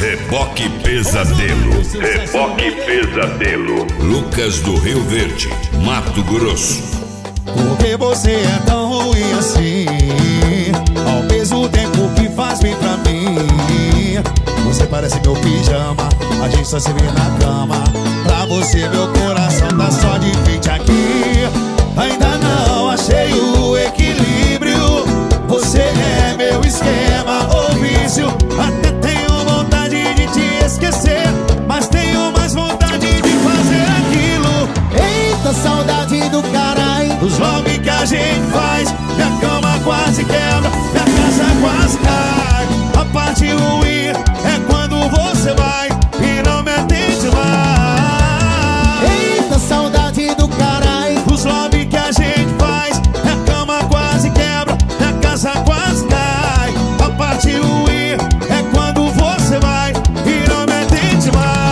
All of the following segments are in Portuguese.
Reboque Pesadelo. Reboque Pesadelo. Lucas do Rio Verde, Mato Grosso. Por que você é tão ruim assim? Ao mesmo tempo que faz bem pra mim. Você parece meu pijama, a gente só se vê na cama. Pra você meu coração tá só de frente aqui. Ainda não achei o equilíbrio. Você é meu esquema ou vício. Até tenho vontade de te esquecer, mas tenho mais vontade de fazer aquilo. Eita, saudade do caralho, os love que a gente faz. Minha cama quase quebra, minha casa quase cai. A parte ruim é quando você vai e não me atende mais. Eita, saudade do caralho, os love que a gente faz. Minha cama quase quebra, minha casa quase cai. A parte ruim é quando você vai e não me atende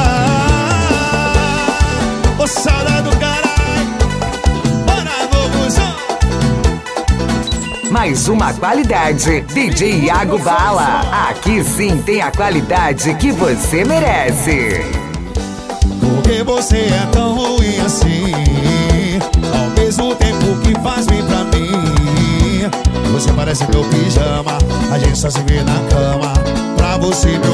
mais. Ô, saudade do caralho, bora no busão. Mais uma qualidade, DJ Iago Bala. Aqui sim tem a qualidade que você merece. Por que você é tão ruim assim? Ao mesmo tempo que faz bem pra mim. Você parece meu pijama, a gente só se vê na cama. Pra você meu